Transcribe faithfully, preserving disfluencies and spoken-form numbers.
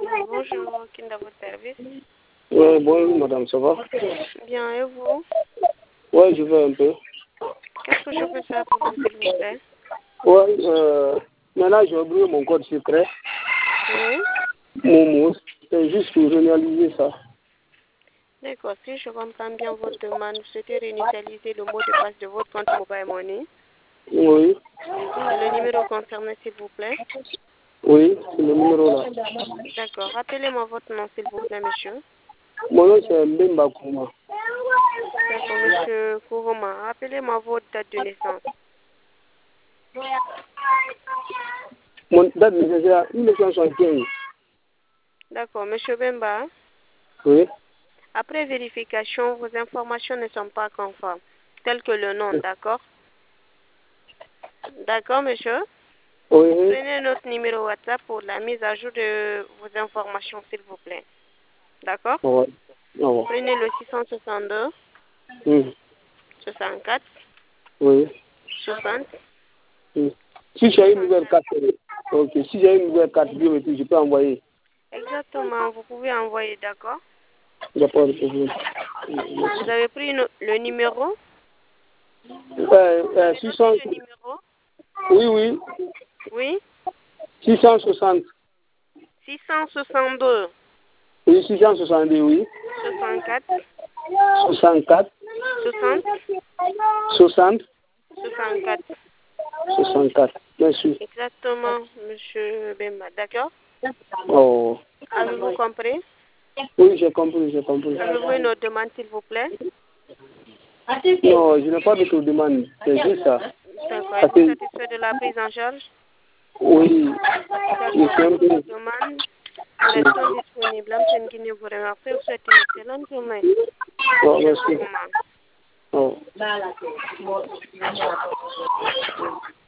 Bonjour, qui est dans votre service? Oui, bonjour madame, ça va? Bien, et vous? Oui, je vais un peu. Qu'est-ce que je peux faire pour vous, s'il vous plaît? Oui, euh, maintenant j'ai oublié mon code secret, Oui? mon mot, c'est juste pour réaliser ça. D'accord, si je comprends bien votre demande, vous souhaitez réinitialiser le mot de passe de votre compte Mobile Money. Oui, C'est le numéro concerné, s'il vous plaît. oui, c'est le numéro là. D'accord, rappelez-moi votre nom, s'il vous plaît, monsieur. Mon nom c'est Mbemba Kouma. D'accord, monsieur Kourouma, rappelez-moi votre date de naissance. Mon date de naissance c'est mille neuf cent soixante-quinze. D'accord, monsieur Bemba, Oui. après vérification, vos informations ne sont pas conformes, telles que le nom, d'accord? D'accord, monsieur? Oui. Prenez notre numéro WhatsApp pour la mise à jour de vos informations, s'il vous plaît. D'accord? Ouais. Ouais. Prenez le six cent soixante-deux, Oui. soixante-quatre, Oui. soixante. Oui. Si j'ai une nouvelle carte, ok. Si j'ai une nouvelle carte biométrique, je peux envoyer. Exactement, vous pouvez envoyer, d'accord? Il n'y a pas de problème. Vous avez pris no- le numéro? Euh, Vous euh, avez six noté cents, le numéro? oui, oui. Oui? six cent soixante. six cent soixante-deux, Oui, six cent soixante-deux, oui. soixante-quatre, soixante-quatre. soixante, soixante. soixante-quatre. soixante-quatre. Merci. Exactement, monsieur Bemba, d'accord? Oh. Avez-vous compris? Oui, j'ai compris, j'ai compris. Avez-vous une autre demande, s'il vous plaît? Non, je n'ai pas d'autre demande. C'est juste ça. D'accord. Parce Êtes-vous que, satisfait de la prise en charge? oui, je D'accord. suis un Pour peu... votre demande, nous restons disponibles. Amsen Guinée vous remercie. Vous souhaite une excellente journée. Oh, Monsieur merci. Kourouma. Oh.